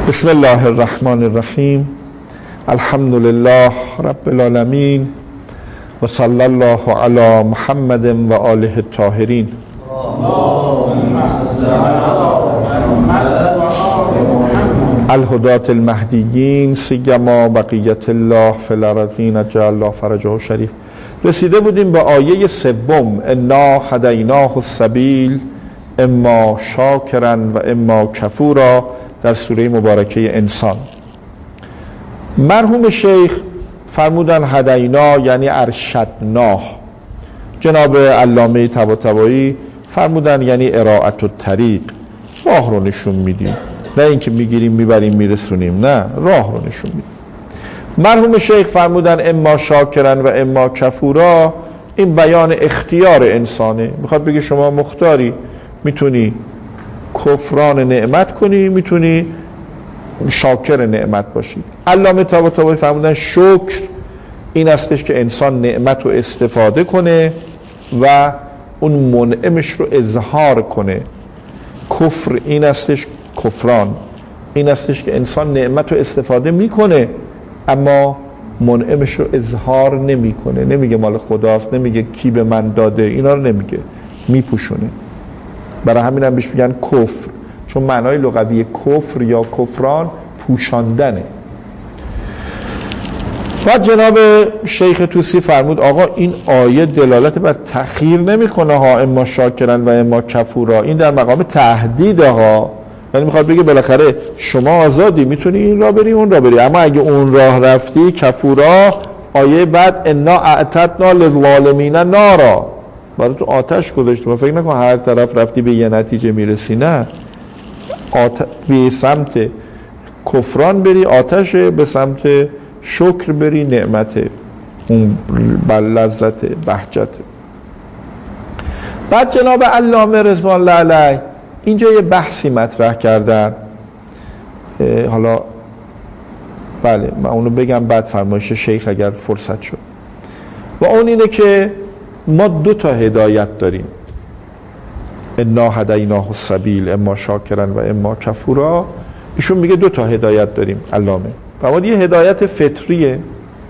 بسم الله الرحمن الرحیم. الحمد لله رب العالمین و صلی الله علی محمد و آله الطاهرین. الهداة المهدیین سیما بقیت الله فی الارضین اجل الله فرجه شریف. رسیده بودیم به آیه سوم، انا هدیناه السبیل اما شاکرا و اما کفورا، در سوره مبارکه انسان. مرحوم شیخ فرمودن هدینا یعنی ارشدناه. جناب علامه طباطبایی فرمودن یعنی اراءت الطریق، راه رو نشون میدیم، نه اینکه میگیریم میبریم میرسونیم، نه، راه رو نشون میدیم. مرحوم شیخ فرمودن اما شاکرا و اما کفورا، این بیان اختیار انسانه. میخواد بگه شما مختاری، میتونی کفران نعمت کنی، میتونی شاکر نعمت باشی. علامه طباطبایی فرمودن شکر این استش که انسان نعمت رو استفاده کنه و اون منعمش رو اظهار کنه. کفر این استش، کفران این استش که انسان نعمت رو استفاده میکنه اما منعمش رو اظهار نمیکنه، نمیگه مال خداست، نمیگه کی به من داده، اینا رو نمیگه، میپوشونه. برای همین هم بهش میگن کفر، چون معنای لغوی کفر یا کفران پوشاندنه. بعد جناب شیخ طوسی فرمود آقا این آیه دلالت بر تأخیر نمیکنه ها، اما شاکرن و اما کفورا، این در مقام تهدید ها. یعنی میخواد بگه بالاخره شما آزادی، میتونی این راه بری اون راه بری، اما اگه اون راه رفتی کفورا، آیه بعد انا اعتدنا للظالمین نارا، برای تو آتش گذاشتیم. فکر نکن هر طرف رفتی به یه نتیجه میرسی، نه، به سمت کفران بری آتش، به سمت شکر بری نعمت، اون لذت بهجت. بعد جناب علامه رضوان الله علیه اینجا یه بحثی مطرح کردن، حالا بله من اونو بگم بعد فرمایش شیخ اگر فرصت شد، و اون اینه که ما دو تا هدایت داریم، انا هدیناه السبیل اما شاکرا و اما کفورا. ایشون میگه دو تا هدایت داریم علامه. فرمود یه هدایت فطریه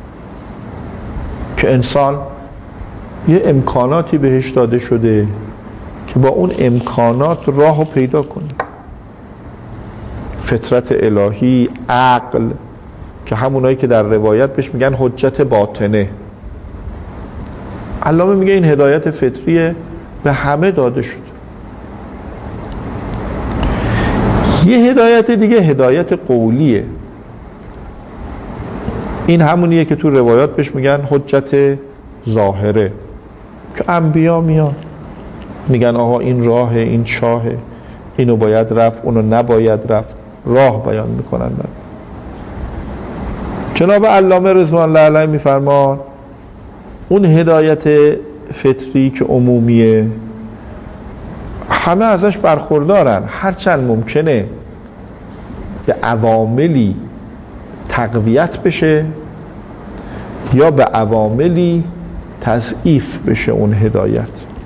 که انسان یه امکاناتی بهش داده شده که با اون امکانات راهو پیدا کنه. فطرت الهی، عقل، که همونایی که در روایت بهش میگن حجت باطنه. علامه میگه این هدایت فطریه، به همه داده شده. یه هدایت دیگه هدایت قولیه، این همونیه که تو روایات بهش میگن حجت ظاهره، که انبیا میان میگن آقا این راهه، این چاهه، اینو باید رفت، اونو نباید رفت، راه بیان میکنن. جناب علامه رضوان الله علیه میفرمان اون هدایت فطری که عمومیه همه ازش برخوردارن، هرچند ممکنه به عواملی تقویت بشه یا به عواملی تضعیف بشه اون هدایت.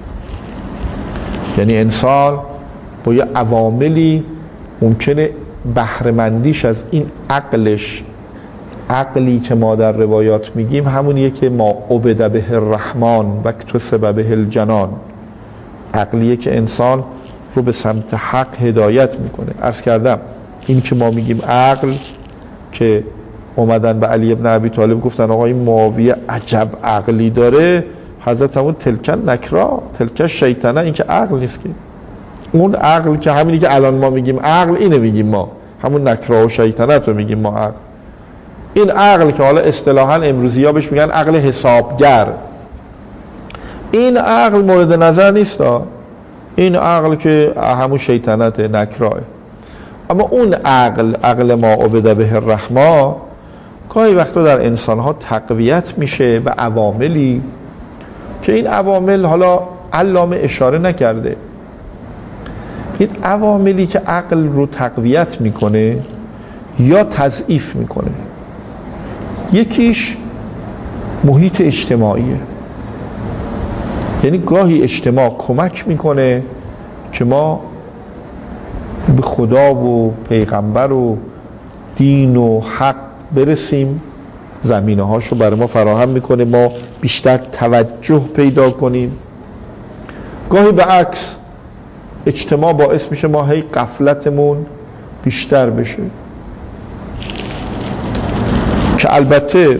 یعنی انسان با یه عواملی ممکنه بهره‌مندیش از این عقلش، عقلی که ما در روایات میگیم همونیه که ما عبد به الرحمن و اکتسب به الجنان، عقلیه که انسان رو به سمت حق هدایت میکنه. عرض کردم این که ما میگیم عقل، که اومدن به علی ابن ابی طالب گفتن آقا این معاویه عجب عقلی داره، حضرت همون تلکن نکرا تلکن شیطنه، این که عقل نیست، که اون عقل که همینی که الان ما میگیم عقل، اینه میگیم ما، همون نکرا و شیطنه رو میگیم ما عقل. این عقل که حالا اصطلاحاً امروزی ها بهش میگن عقل حسابگر، این عقل مورد نظر نیست، این عقل که همون شیطنت نکراه. اما اون عقل ما عبد به الرحمن گاهی وقتا در انسان ها تقویت میشه به عواملی که این عوامل حالا علامه اشاره نکرده. این عواملی که عقل رو تقویت میکنه یا تضعیف میکنه، یکیش محیط اجتماعیه، یعنی گاهی اجتماع کمک میکنه که ما به خدا و پیغمبر و دین و حق برسیم، زمینه هاشو برای ما فراهم میکنه، ما بیشتر توجه پیدا کنیم. گاهی به عکس اجتماع باعث میشه ما هی غفلتمون بیشتر بشه، که البته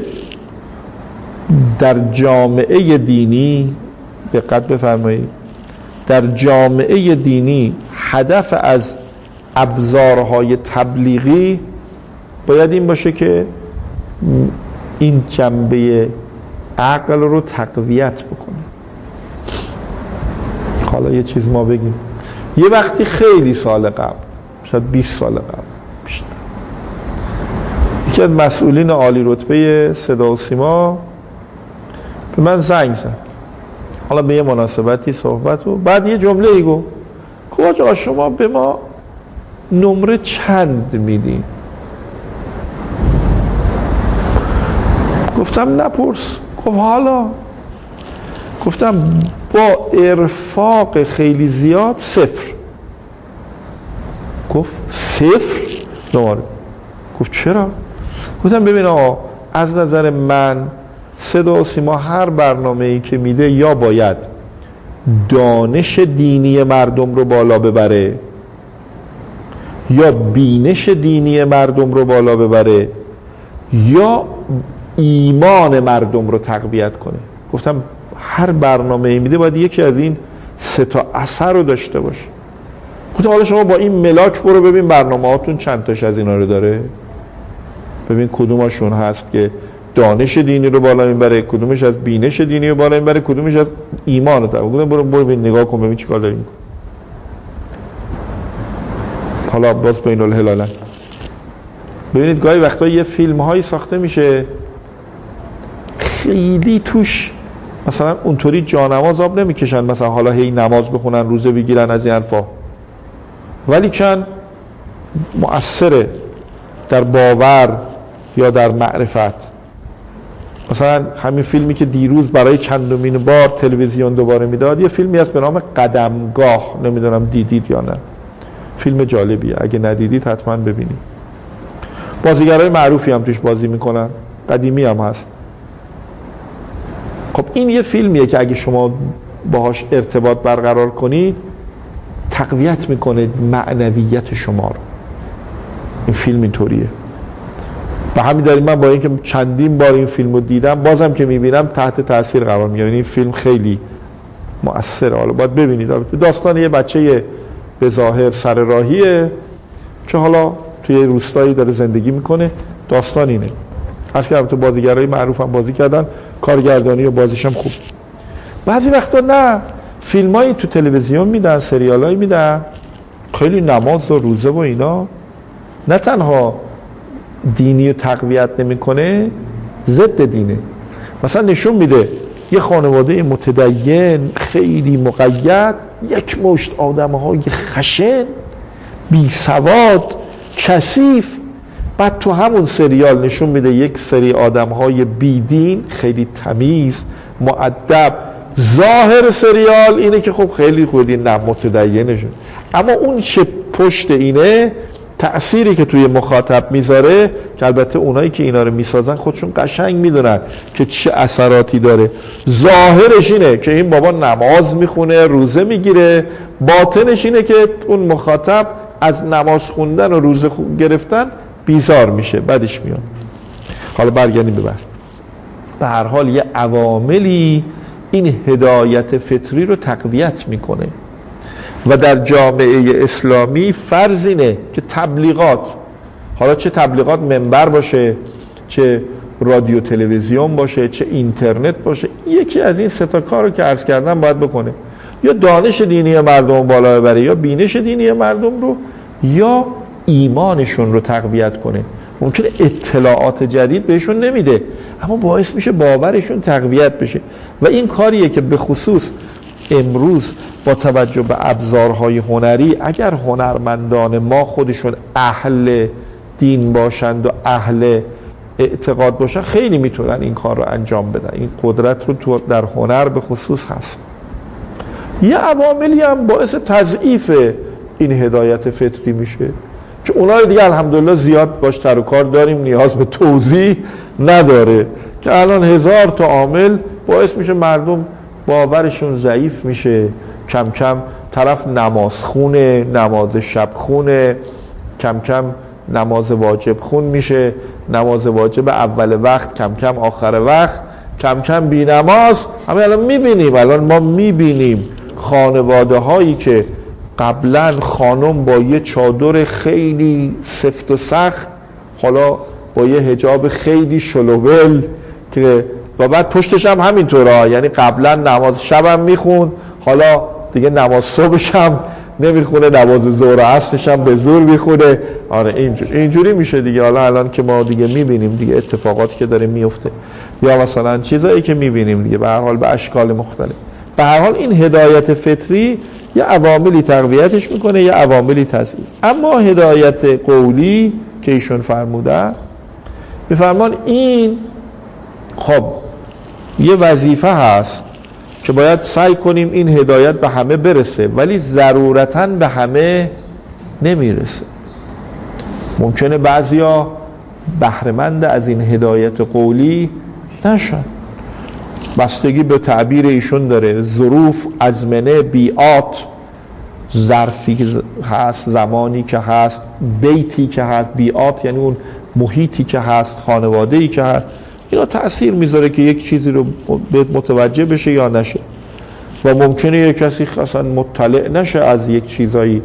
در جامعه دینی دقت بفرمایید، در جامعه دینی هدف از ابزارهای تبلیغی باید این باشه که این جنبه عقل رو تقویت بکنه. حالا یه چیز ما بگیم، یه وقتی خیلی سال قبل، شاید 20 سال قبل بیشتر، یکی از مسئولین عالی رتبه صدا و سیما به من زنگ زد، حالا به یه مناسبتی صحبت و بعد یه جمله ای گفت آقا شما به ما نمره چند میدین؟ گفتم نپرس. گفت حالا؟ گفتم با ارفاق خیلی زیاد 0. گفت 0 نمره. گفت چرا؟ گفتم ببین آقا، از نظر من صدا و سیما هر برنامه‌ای که میده یا باید دانش دینی مردم رو بالا ببره یا بینش دینی مردم رو بالا ببره یا ایمان مردم رو تقویت کنه. گفتم هر برنامه‌ای میده باید یکی از این 3 تا اثر رو داشته باشه. گفتم حالا شما با این ملاک برو ببین برنامه‌هاتون چند تاش از اینا رو داره، ببین کدومشون هست که دانش دینی رو بالا میبره، کدومش از بینش دینی رو بالا میبره، کدومش از ایمان رو تقویت. گفتم برو ببین، نگاه کن ببین چیکار داری می‌کنی. حالا باز بین الهلالن ببینید گاهی وقتا یه فیلم هایی ساخته میشه خیلی توش مثلا اونطوری جانماز آب نمیکشن، مثلا حالا هی نماز بخونن، روزه بگیرن، از این حرفا، ولی چند مؤثره در باور یا در معرفت. مثلا همین فیلمی که دیروز برای چندمین بار تلویزیون دوباره میداد، یه فیلمی هست به نام قدمگاه، نمیدونم دیدید یا نه، فیلم جالبیه، اگه ندیدید حتما ببینید. بازیگرای معروفی هم توش بازی میکنن، قدیمی هم هست. خب این یه فیلمیه که اگه شما باهاش ارتباط برقرار کنید تقویت میکنه معنویت شما رو. این فیلم اینطوریه. به همین دلیل من با اینکه چندین بار این فیلم رو دیدم بازم که میبینم تحت تاثیر قرار میگیرم. این فیلم خیلی مؤثره، حالا باید ببینید. داستان یه بچه به ظاهر سر راهیه که حالا توی روستایی داره زندگی میکنه. داستان اینه. از که البته بازیگرای معروف هم بازی کردن، کارگردانی و بازیش هم خوب. بعضی وقتا نه، فیلمایی تو تلویزیون میدن، سریالایی میدن، خیلی نماز و روزه و اینا، نه تنها دینی رو تقویت نمیکنه، ضد دینه. مثلا نشون میده یه خانواده متدین خیلی مقید، یک مشت آدم‌های خشن، بی سواد، کثیف. بعد تو همون سریال نشون میده یک سری آدم‌های بی دین، خیلی تمیز، مؤدب. ظاهر سریال اینه که خب خیلی خودی نه متدینشون، اما اون چه پشت اینه، تأثیری که توی مخاطب میذاره، که البته اونایی که اینا رو میسازن خودشون قشنگ میدونن که چه اثراتی داره. ظاهرش اینه که این بابا نماز میخونه، روزه میگیره، باطنش اینه که اون مخاطب از نماز خوندن و روزه گرفتن بیزار میشه، بدش میاد. حالا برگردیم به هر حال یه عواملی این هدایت فطری رو تقویت میکنه و در جامعه اسلامی فرض اینه که تبلیغات، حالا چه تبلیغات منبر باشه، چه رادیو تلویزیون باشه، چه اینترنت باشه، یکی از این 3 تا کار رو که عرض کردم باید بکنه. یا دانش دینی مردم بالا ببره، یا بینش دینی مردم رو، یا ایمانشون رو تقویت کنه. ممکنه اطلاعات جدید بهشون نمیده، اما باعث میشه باورشون تقویت بشه. و این کاریه که به خصوص امروز با توجه به ابزارهای هنری، اگر هنرمندان ما خودشون اهل دین باشند و اهل اعتقاد باشن، خیلی میتونن این کار رو انجام بدن. این قدرت رو تو در هنر به خصوص هست. یه عواملی هم باعث تضعیف این هدایت فطری میشه. که اونای دیگه الحمدلله زیاد باش تر و کار داریم، نیاز به توضیح نداره، که الان 1000 تا عامل باعث میشه مردم باورشون ضعیف میشه، کم کم طرف نماز خونه، نماز شب خونه، کم کم نماز واجب خون میشه، نماز واجب اول وقت کم کم آخر وقت، کم کم بی نماز. همه الان ما میبینیم خانواده هایی که قبلا خانم با یه چادر خیلی سفت و سخت، حالا با یه حجاب خیلی شلوول، که و بعد پشتش هم همینطوره، یعنی قبلا نماز شبم میخون، حالا دیگه نماز صبحش هم نمیخونه، نماز ظهر و عصرش هم به زور میخونه. آره اینجوری میشه دیگه. حالا الان که ما دیگه میبینیم دیگه اتفاقاتی که داره میفته، یا مثلا چیزایی که میبینیم دیگه به هر حال به اشکال مختلف. به هر حال این هدایت فطری یه عواملی تقویتش میکنه، یه عواملی تضعیف. اما هدایت قولی که ایشون فرمودن، میفرمان این خب یه وظیفه هست که باید سعی کنیم این هدایت به همه برسه، ولی ضرورتاً به همه نمیرسه. ممکنه بعضیا بهره‌مند از این هدایت قولی نشن، بستگی به تعبیر ایشون داره، ظروف، ازمنه، بیعات، ظرفی که هست، زمانی که هست، بیتی که هست. بیعات یعنی اون محیطی که هست، خانواده‌ای که هست، اینا تأثیر میذاره که یک چیزی رو متوجه بشه یا نشه. و ممکنه یک کسی اصلا مطلع نشه از یک چیزایی.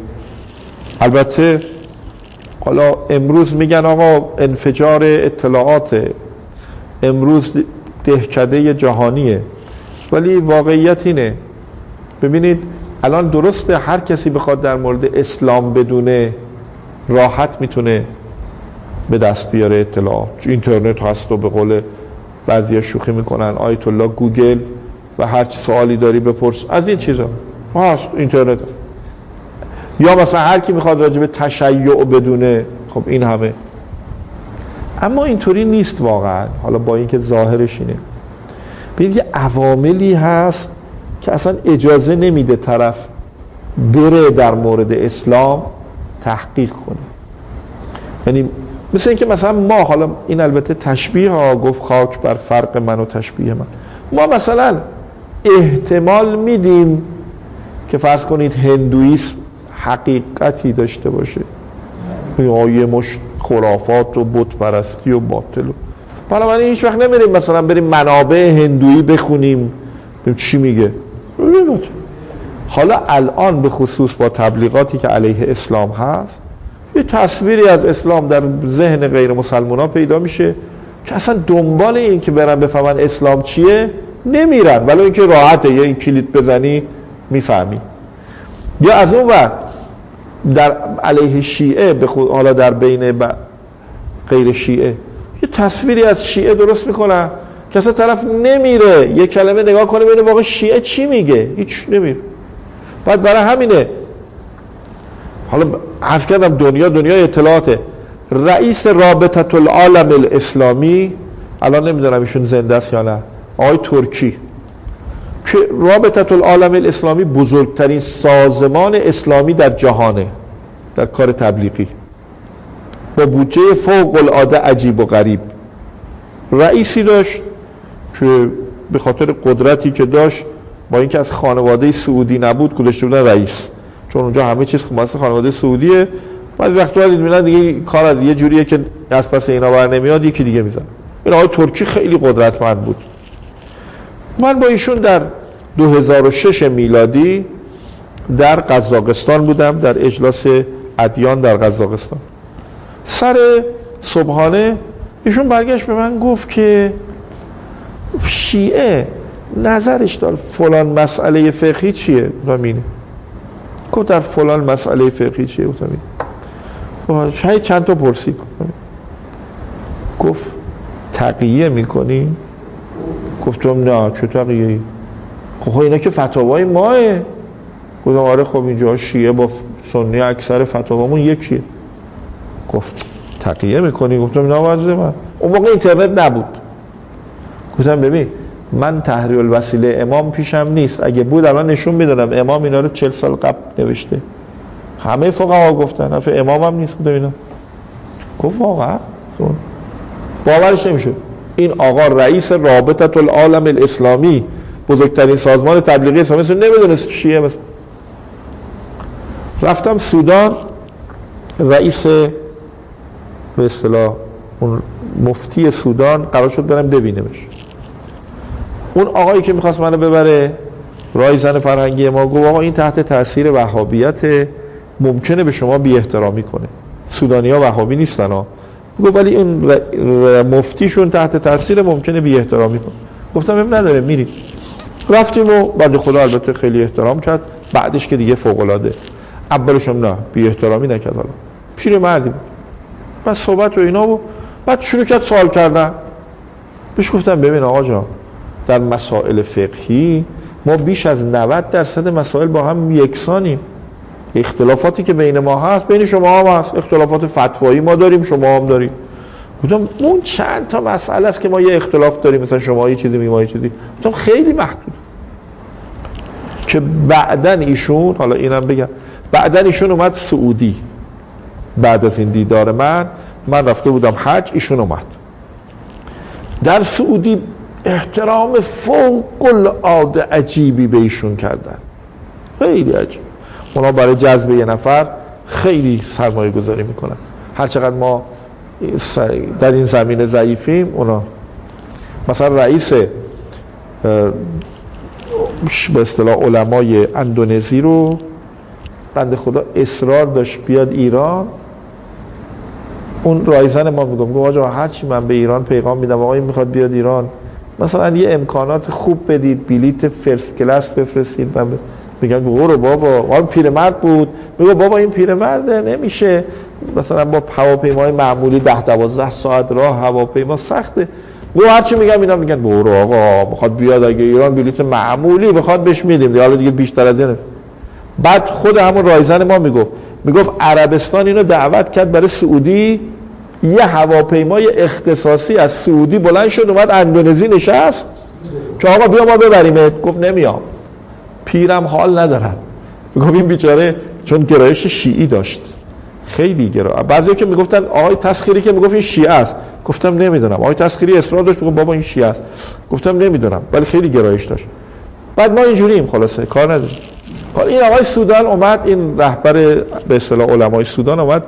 البته حالا امروز میگن آقا انفجار اطلاعات، امروز دهکده جهانیه، ولی واقعیت اینه. ببینید الان درسته هر کسی بخواد در مورد اسلام بدونه راحت میتونه به دست بیاره اطلاعات. اینترنت هست و به قول بعضیا شوخی میکنن آیت الله گوگل و هر چی سوالی داری بپرس از این چیزا هست، اینترنت هست. یا مثلا هر کی میخواد راجع به تشیع بدونه، خب این همه. اما اینطوری نیست واقعا. حالا با اینکه ظاهرش اینه، ببینید یه عواملی هست که اصلا اجازه نمیده طرف بره در مورد اسلام تحقیق کنه. یعنی مثل اینکه مثلا ما، حالا این البته تشبیه ها، گفت خاک بر فرق من و تشبیه من، ما مثلا احتمال میدیم که فرض کنید هندویسم حقیقتی داشته باشه، یه مش خرافات و بت پرستی و باطل و بنابراین هیچ وقت نمیریم مثلا بریم منابع هندویی بخونیم چی میگه. حالا الان به خصوص با تبلیغاتی که علیه اسلام هست، یه تصویری از اسلام در ذهن غیر مسلمان ها پیدا میشه که اصلا دنبال این که برن بفهمن اسلام چیه نمیرن، ولی اینکه راحته یه این کلید بزنی میفهمی. یا از اون وقت در علیه شیعه، حالا در بین غیر شیعه، یه تصویری از شیعه درست میکنن که اصلا طرف نمیره یه کلمه نگاه کنه ببینه واقعا شیعه چی میگه، هیچ نمیره. بعد برای همینه حالا عرض کردم دنیای اطلاعاته. رئیس رابطه العالم الاسلامی، الان نمیدونم ایشون زنده است یا نه، آقای ترکی، که رابطه العالم الاسلامی بزرگترین سازمان اسلامی در جهانه در کار تبلیغی، با بودجه فوق العاده عجیب و غریب. رئیسی داشت که به خاطر قدرتی که داشت، با اینکه از خانواده سعودی نبود، گذاشته بودن رئیس، چون اونجا همه چیز خانواده سعودیه. بعضی وقتا میبینن دیگه کار از یه جوریه که از پس اینا بر نمیاد، یکی دیگه میزن. این آقای ترکی خیلی قدرتمند بود. من با ایشون در 2006 میلادی در قزاقستان بودم، در اجلاس ادیان در قزاقستان. سر صبحانه ایشون برگشت به من گفت که شیعه نظرش در فلان مسئله فقهی چیه؟ همینه. گفت در فلان مسئله فقهی چیه؟ همین. شاید چند تا پرسید. گفت تقیه میکنی؟ گفتم نه، چه تقیه‌ای؟ خب اینا که فتاوای ماه. گفتم آره خب اینجا شیعه با سنی اکثر فتاوامون یکیه. گفت تقیه میکنی؟ گفتم نه واجبه. من اون موقع اینترنت نبود. گفتم ببین من تحریر الوسیله امام پیشم نیست، اگه بود الان نشون میدادم. امام اینا رو 40 سال قبل نوشته. همه فقها گفتن، حرف امام هم نیست. ببینم گفت واقعا باورش نمیشه این آقا رئیس رابطه العالم الاسلامی، بزرگترین سازمان تبلیغی اسلامی، نمیدونست شیعه. مثلا رفتم سودان، رئیس به اصطلاح اون مفتی سودان قرار شد برم ببینمش. اون آقایی که میخواست منو ببره رایزن فرهنگی ما گفت آقا این تحت تاثیر وهابیت، ممکنه به شما بی احترامی کنه. سودانی ها وهابی نیستن ها. گفت ولی اون مفتیشون تحت تاثیر ممکنه بی احترامی کنه. گفتم اب نداره میریم. رفتیم و بعد خدا البته خیلی احترام کرد، بعدش که دیگه فوق العاده. اولش هم نه بی احترامی نکرد، حالا پیر مردی بود. بعد صحبت و اینا بود، بعد شروع کرد سوال کردن. بهش گفتم ببین آقا جان، در مسائل فقهی ما بیش از 90% مسائل با هم یکسانیم. اختلافاتی که بین ما هست بین شما هم هست، اختلافات فتوایی ما داریم شما هم داریم. گفتم اون چند تا مسئله است که ما یه اختلاف داریم، مثلا شما یه چیزی ما یه چیزی. گفتم خیلی محدود. که بعدن ایشون، حالا اینم بگم، بعدن ایشون اومد سعودی. بعد از این دیدار من رفته بودم حج، ایشون اومد. در سعودی احترام فوق العاده عجیبی به ایشون کردن، خیلی عجیب. اونا برای جذب یه نفر خیلی سرمایه گذاری میکنن. هر چقدر ما در این زمینه ضعیفیم، اونا مثلا رئیس به اصطلاح علمای اندونزی رو بنده خدا اصرار داشت بیاد ایران. اون رایزن ما میگم گفت آقا هرچی من به ایران پیغام میدم آقا این میخواد بیاد ایران، مثلا یه امکانات خوب بدید، بلیت فرست کلاس بفرستید. میگن برو بابا. اون پیرمرد بود، میگه بابا این پیرمرده نمیشه، مثلا با هواپیمای معمولی 10-12 ساعت راه هواپیما سخته. گفت هرچی میگم اینا میگن برو آقا، میخواد بیاد اگه ایران بلیت معمولی بخواد بهش میدیم، حالا دیگه بیشتر از اینه. بعد خود همون رایزن ما میگفت عربستان اینو دعوت کرد برای سعودی، یه هواپیمای اختصاصی از سعودی بلند شد اومد اندونزی نشست که آقا بیا ما ببریمت. گفت نمیام، پیرم حال ندارم. گفت این بیچاره چون گرایش شیعی داشت، خیلی گرا. بعضیا که میگفتن آقای تسخیری که میگفت این شیعه است، گفتم نمیدونم. آقای تسخیری اصرار داشت میگفت بابا این شیعه است، گفتم نمیدونم، ولی خیلی گرایش داشت. بعد ما اینجوریم خلاصه کار نداریم. این آقای سودان اومد، این رهبر به اصطلاح علمای سودان اومد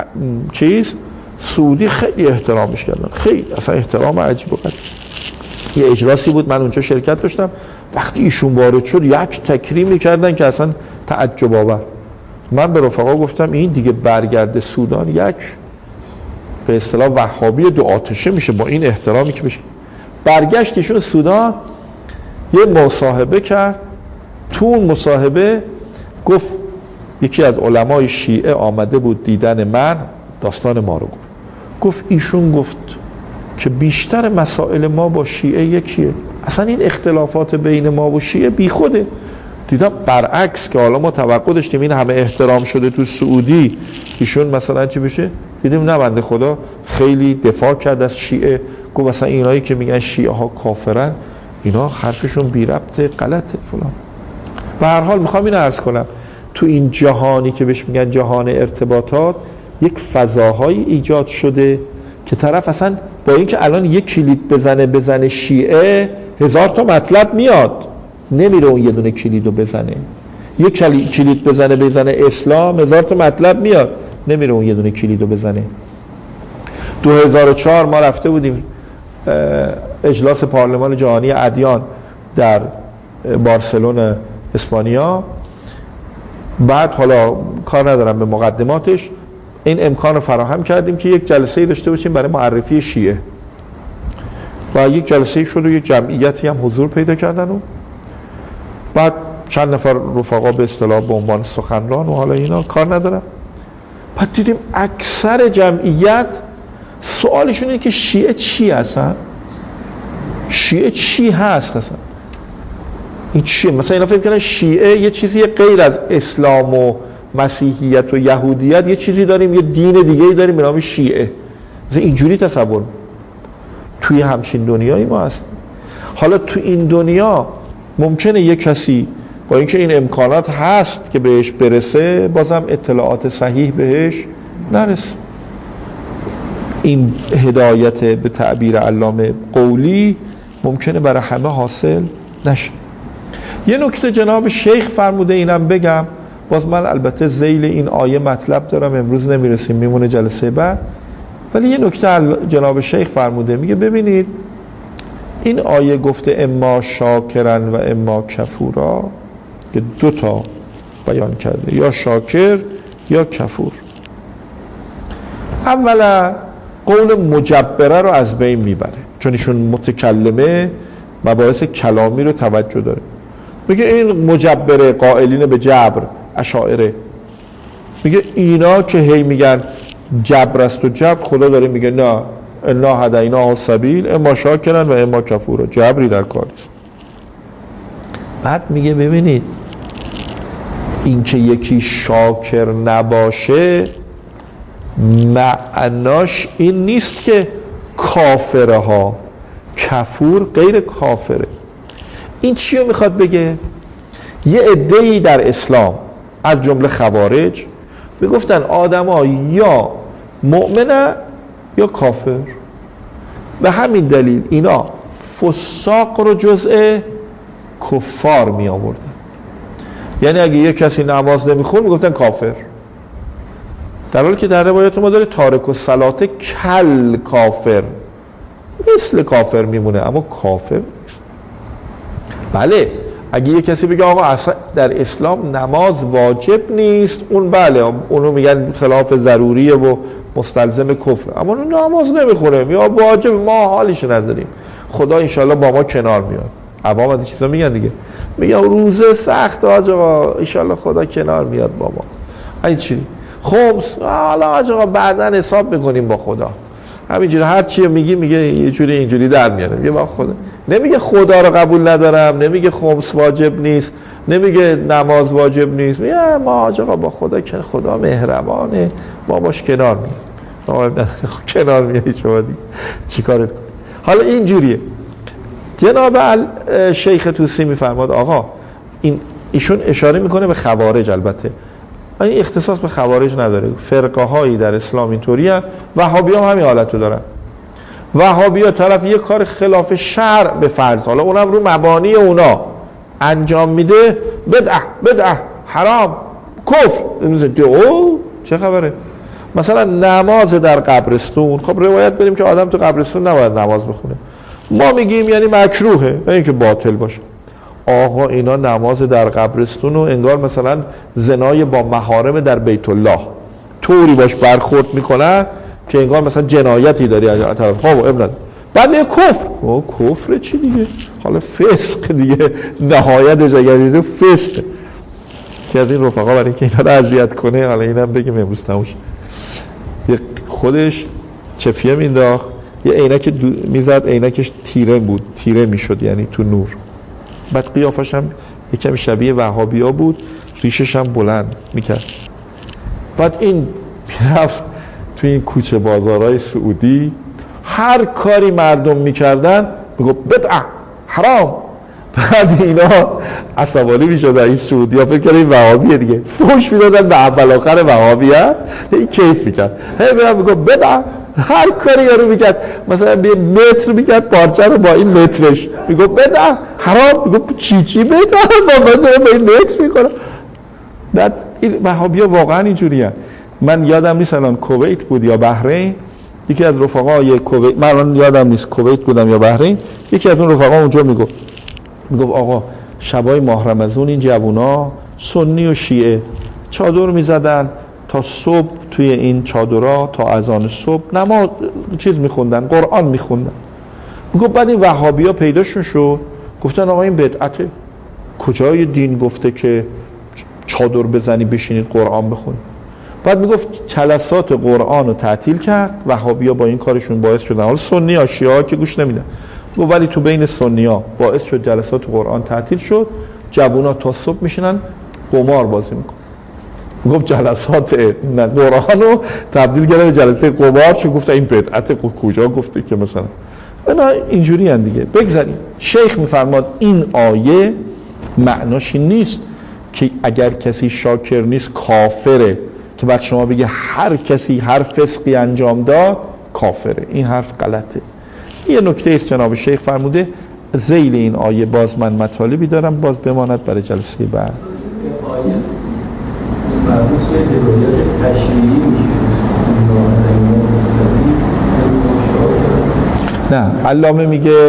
سعودی، خیلی احترامش کردن، خیلی اصلا احترام عجیب و غریب. یه اجلاسی بود من اونجا شرکت داشتم، وقتی ایشون وارد شد یک تکریمی کردن که اصلا تعجب آور. من به رفقا گفتم این دیگه برگرد سودان یک به اصطلاح وهابی دو آتشه میشه با این احترامی که بشه. برگشت ایشون سودان، یه مصاحبه کرد. تو اون مصاحبه گفت یکی از علمای شیعه آمده بود دیدن من، داستان ما رو گفت ایشون گفت که بیشتر مسائل ما با شیعه یکیه، اصلا این اختلافات بین ما و شیعه بی خوده. دیدم برعکس که حالا ما توقع داشتیم این همه احترام شده تو سعودی ایشون مثلا چی بشه، دیدیم نه بنده خدا خیلی دفاع کرد از شیعه. گفت مثلا اینایی که میگن شیعه ها کافرن اینا حرفشون بی ربطه، غلطه فلان. به هر حال میخوام اینو عرض کنم تو این جهانی که بهش میگن جهان ارتباطات یک فضاهایی ایجاد شده که طرف اصلا با اینکه الان یک کلید بزنه شیعه 1000 تا مطلب میاد، نمیره اون یه دونه کلیدو بزنه. یک کلید بزنه اسلام 1000 تا مطلب میاد، نمیره اون یه دونه کلیدو بزنه. 2004 ما رفته بودیم اجلاس پارلمان جهانی ادیان در بارسلون اسپانیا. بعد حالا کار ندارم به مقدماتش، این امکان رو فراهم کردیم که یک جلسه داشته باشیم برای معرفی شیعه و یک جلسه شد و یک جمعیتی هم حضور پیدا کردن و بعد چند نفر رفقا به اصطلاح به عنوان سخنران و حالا اینا کار ندارم. بعد دیدیم اکثر جمعیت سوالشون اینه که شیعه چی هستن؟ شیعه چی هست اصلا؟ این چیه؟ مثلا اینا فکر کنن شیعه یه چیزی غیر از اسلام و مسیحیت و یهودیت، یه چیزی داریم، یه دین دیگه‌ای داریم به نام شیعه. مثلا اینجوری تصور. توی همچین دنیایی ما هستیم. حالا تو این دنیا ممکنه یه کسی با اینکه این امکانات هست که بهش برسه، بازم اطلاعات صحیح بهش نرسه. این هدایت به تعبیر علامه قولی ممکنه برای همه حاصل نشه. یه نکته جناب شیخ فرموده اینم بگم، باز من البته ذیل این آیه مطلب دارم، امروز نمیرسیم، میمونه جلسه بعد، ولی یه نکته جناب شیخ فرموده، میگه ببینید این آیه گفته اما شاکرن و اما کفورا، که دوتا بیان کرده، یا شاکر یا کفور. اولا قول مجبره رو از بین میبره، چون ایشون متکلمه مباحث کلامی رو توجه داره. میگه این مجبره، قائلین به جبر، اشاعره، میگه اینا که هی میگن جبر است و جبر، خدا داره میگه نه انا هدیناه السبیل اما شاکرن و اما کفورا، جبری در کار است. بعد میگه ببینید این که یکی شاکر نباشه معناش این نیست که کافره ها، کفور غیر کافره. این چی رو میخواد بگه؟ یه عده‌ای در اسلام از جمله خوارج میگفتن آدم ها یا مؤمنه یا کافر، به همین دلیل اینا فساق رو جزء کفار می آوردن. یعنی اگه یه کسی نماز نمیخون میگفتن کافر، در حالی که در روایت ما داره تارک الصلاه کل کافر، مثل کافر میمونه اما کافر نیست. بله اگه یه کسی بگه آقا اصلا در اسلام نماز واجب نیست، اون بله اونو میگن خلاف ضروریه و مستلزم کفر، اما اون نماز نمیخونه یا واجب، ما حالیش نداریم، خدا انشالله با ما کنار میاد. عوام این چیزا میگن دیگه، میگن روزه سخت آقا انشالله خدا کنار میاد با ما. این چی؟ خمس حالا آقا بعداً حساب میکنیم با خدا. همینجوری هر چی میگی میگه یه جوری اینجوری در میاره، میگه با خدا، نمیگه خدا رو قبول ندارم، نمیگه خمس واجب نیست، نمیگه نماز واجب نیست، میگه ما آقا با خدا که خدا مهربانه، ما باش کنار میاد. کنار میاد شما دیگه چیکارت کنی؟ حالا اینجوریه. جناب شیخ طوسی میفرماد آقا ایشون اشاره میکنه به خوارج، البته این اختصاص به خوارج نداره، فرقه هایی در اسلام اینطوری هستند، وهابی هم همین حالت رو دارن. وهابی ها طرف یه کار خلاف شرع به فرض، حالا اونم رو مبانی اونا انجام میده، بدعه حرام کفر، چه خبره؟ مثلا نماز در قبرستون، خب روایت داریم که آدم تو قبرستون نباید نماز بخونه، ما میگیم یعنی مکروهه نه اینکه باطل باشه. آقا اینا نماز در قبرستون و انگار مثلا زنای با محارم در بیت الله طوری باش برخورد میکنن که انگار مثلا جنایتی داری از طرف. خب ابن بعد میگه کفر، کفر چی دیگه؟ حالا فسق دیگه، نهایتش اگر اینو فسق. که از این رفقا برای اینکه اینا رو اذیت کنه، حالا اینم بگیم امروز تموش، خودش چفیه مینداخت، یه عینک میزد، عینکش تیره بود، تیره میشد یعنی تو نور. بعد قیافش هم یکم شبیه وهابیا بود، ریشش هم بلند میکرد. بعد این میرفت تو این کوچه بازارهای سعودی، هر کاری مردم میکردن میگو بدعه حرام. بعد اینا عصبانی میشدن، این سعودی ها فکر کردن این وهابیه دیگه، فوش میدادن به اول آخر وهابیه، این کیف میکرد، هی میرفت میگو بدعه، هر کاری یارو میکرد، مثلا به متر میکرد پارچه رو با این مترش، میگو بدعه حرام، میگو چی بدعه با این متر میکنه. بعد این وهابی‌ها واقعا اینجوریه. من یادم نیست الان کویت بود یا بحرین، یکی از رفقای کویت، من الان یادم نیست کویت بودم یا بحرین، یکی از اون رفقا اونجا میگفت آقا شبای ماه رمضان این جوونا سنی و شیعه چادر میزدن تا صبح، توی این چادرها تا اذان صبح نماز چیز میخوندن، قرآن میخوندن. میگفت بعد این وهابی‌ها پیداشون شد، گفتن آقا این بدعته، کجای دین گفته که چادر بزنی بشینید قرآن بخونید؟ بعد میگفت جلسات قرآن رو تعطیل کرد، وهابی‌ها با این کارشون باعث شدن، حالا سنی ها شیعه ها که گوش نمیدن، ولی تو بین سنی ها باعث شد جلسات قرآن تعطیل شد، جوونا تا صبح میشینن قمار بازی میکنن. گفت جلسات قرآن رو تبدیل کردن به جلسه قمار، چون گفت این بدعت، کجا گفته که مثلا اینا اینجوری ان دیگه. بگذاریم. شیخ میفرماد این آیه معناش این نیست که اگر کسی شاکر نیست کافره، که بعد شما بگه هر کسی هر فسقی انجام داد کافره. این حرف غلطه. یه نکته است جناب شیخ فرموده ذیل این آیه باز من مطالبی دارم، باز بماند برای جلسه بعد. نه علامه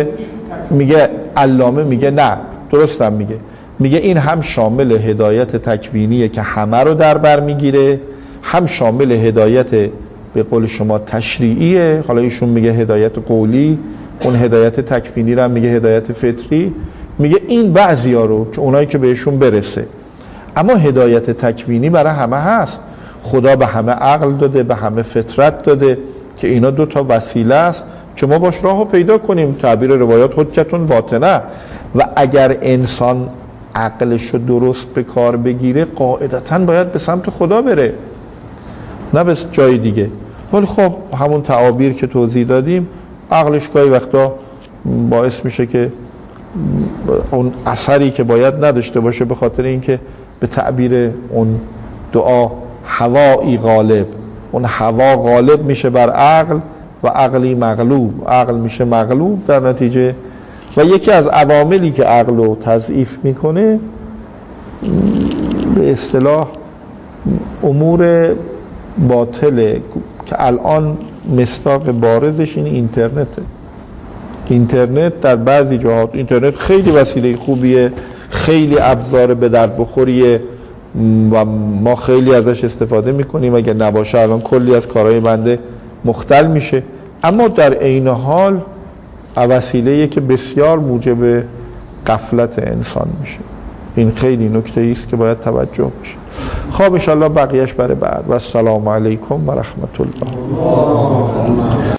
میگه نه، درستم میگه این هم شامل هدایت تکوینیه که همه رو در بر میگیره، هم شامل هدایت به قول شما تشریعیه. حالا ایشون میگه هدایت قولی، اون هدایت تکوینی رو هم میگه هدایت فطری. میگه این بعضیا رو که اونایی که بهشون برسه، اما هدایت تکوینی برای همه هست. خدا به همه عقل داده، به همه فطرت داده که اینا 2 تا وسیله است که ما باش راهو پیدا کنیم. تعبیر روایات حجتون باطنه. و اگر انسان عقلش رو درست به کار بگیره قاعدتاً باید به سمت خدا بره، نه به جای دیگه. ولی خب همون تعابیر که توضیح دادیم، عقلش گاهی وقتا باعث میشه که اون اثری که باید نداشته باشه، به خاطر اینکه به تعبیر اون دعا هوایی غالب، اون هوا غالب میشه بر عقل و عقلی مغلوب، عقل میشه مغلوب در نتیجه. و یکی از عواملی که عقل رو تضعیف میکنه به اصطلاح امور باطله که الان مصداق بارزش این اینترنته. اینترنت در بعضی جهات، اینترنت خیلی وسیله خوبیه، خیلی ابزار به درد بخوریه و ما خیلی ازش استفاده میکنیم. اگر نباشه الان کلی از کارهای بنده مختل میشه، اما در عین حال وسیله‌ای که بسیار موجب غفلت انسان میشه. این خیلی نکته است که باید توجه بشه. خب ان شاء الله بقیه‌اش برای بعد. و السلام علیکم و رحمت الله.